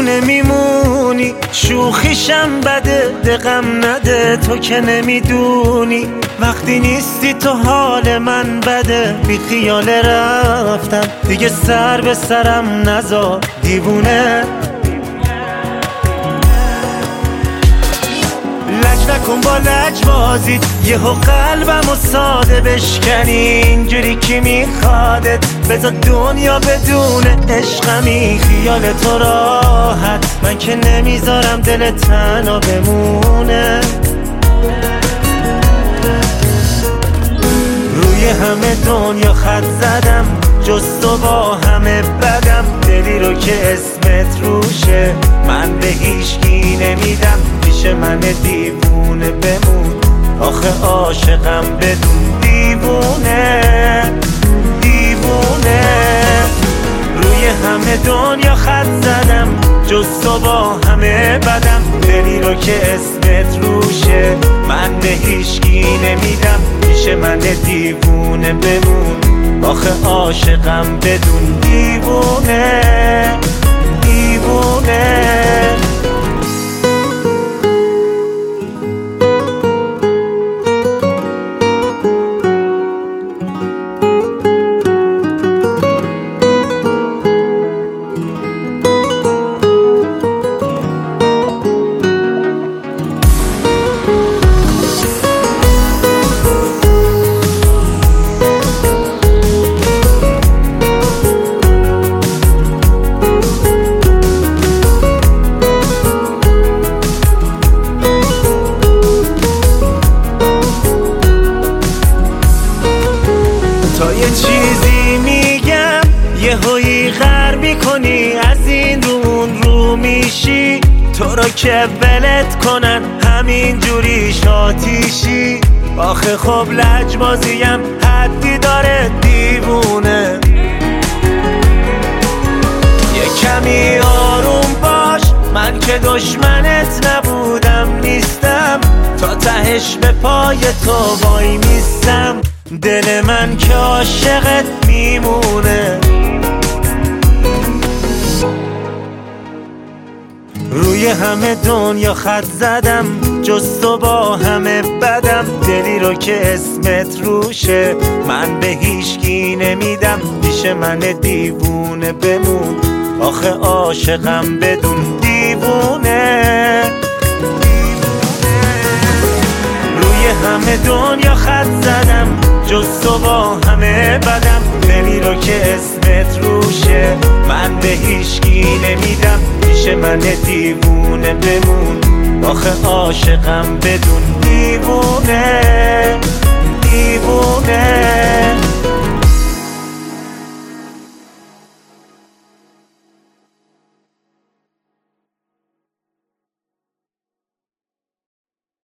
دیوونه میمونی، شوخیشم بده دقم نده، تو که نمیدونی وقتی نیستی تو حال من بده. بی خیال رفتم دیگه سر به سرم نذار دیوونه. لج نکن با لجبازیت، یهو قلبمو ساده بشکنی اینجوری کی میخوادت. بذار دنیا بدون عشقمی، خیال تو راحت من که نمیذارم دل تنها بمونه. روی همه دنیا خط زدم جز تو با همه بدم، دلی رو که اسمت روشه من به هیچکی نمیدم. پیش من دیوونه بمون آخه عاشقم بدون دیوونه دیوونه. روی همه دنیا خط زدم جز تو با همه بدم، دلی رو که اسمت روشه من به هیچکی نمیدم. پیش من دیوونه بمون آخه عاشقم بدون دیوونه دیوونه. تا یه چیزی میگم یهویی غر میکنی، از این رو اون رو میشی. تو رو که ولت کنن همین جوری شاتیشی. آخه خب لجبازیم حدی داره دیوونه. یه کمی آروم باش من که دشمنت نبودم نیستم، تا تهش به پای تو وای میستم. دل من که عاشقت میمونه. روی همه دنیا خط زدم جز تو با همه بدم، دلی رو که اسمت روشه من به هیچکی نمیدم. پیش من دیوونه بمون آخه عاشقم بدون دیوونه. روی همه دنیا خط زدم جز تو با همه بدم، دلی رو که اسمت روشه من به هیچکی نمیدم. پیش من دیوونه بمون آخه عاشقم بدون دیوونه دیوونه.